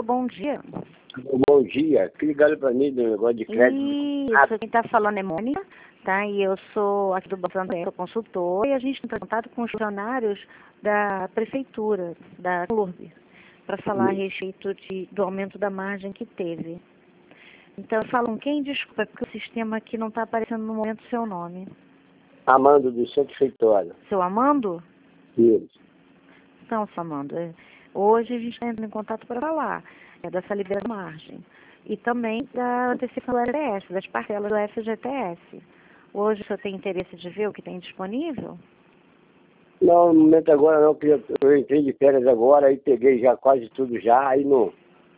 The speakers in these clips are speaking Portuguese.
bom dia. Bom dia. Que ligaram para mim do negócio de crédito. Isso, quem está falando é Mônica, tá? E eu sou aqui do Banco Santander, sou consultor, e a gente está em contato com os funcionários da prefeitura, da CLURB, para falar a respeito do aumento da margem que teve. Então, falam quem? Desculpa, porque o sistema aqui não está aparecendo no momento o seu nome. Amando do Centro Feitorio. Seu Amando? Isso. Então, seu Amando, hoje a gente está entrando em contato para falar dessa liberação da margem e também da antecipação do FGTS, das parcelas do FGTS. Hoje o senhor tem interesse de ver o que tem disponível? Não, no momento agora não, porque eu entrei de férias agora, aí peguei já quase tudo já, aí não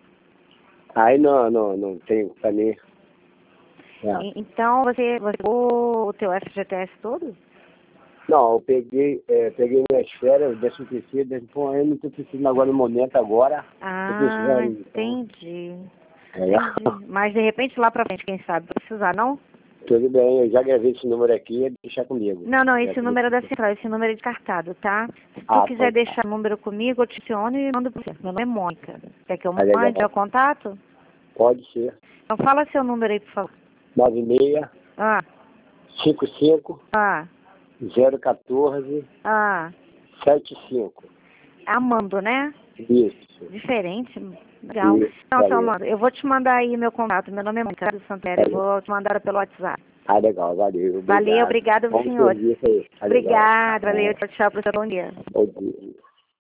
tem para mim. É. Então, você pegou o teu FGTS todo? Não, eu peguei minhas férias, 13º, bom, eu não estou precisando agora no momento agora. Ah, entendi. É. Entendi. Mas de repente lá pra frente, quem sabe, precisar, não? Tudo bem, eu já gravei esse número aqui, deixa comigo. Não, esse número é da central, esse número é descartado, tá? Se tu quiser deixar o número comigo, eu te aciono e mando pra você. Meu nome é Mônica. Quer que eu mande o contato? Pode ser. Então fala seu número aí, por favor. 96 55 014 75. Amando, né? Isso. Diferente. Legal. Isso, Então, seu Amando, eu vou te mandar aí meu contato. Meu nome é Mônica do Santander. Eu vou te mandar pelo WhatsApp. Ah, legal, valeu. Valeu, obrigado, senhor. Aí. Obrigada, valeu. Tchau, tchau, professor. Bom dia. Bom dia.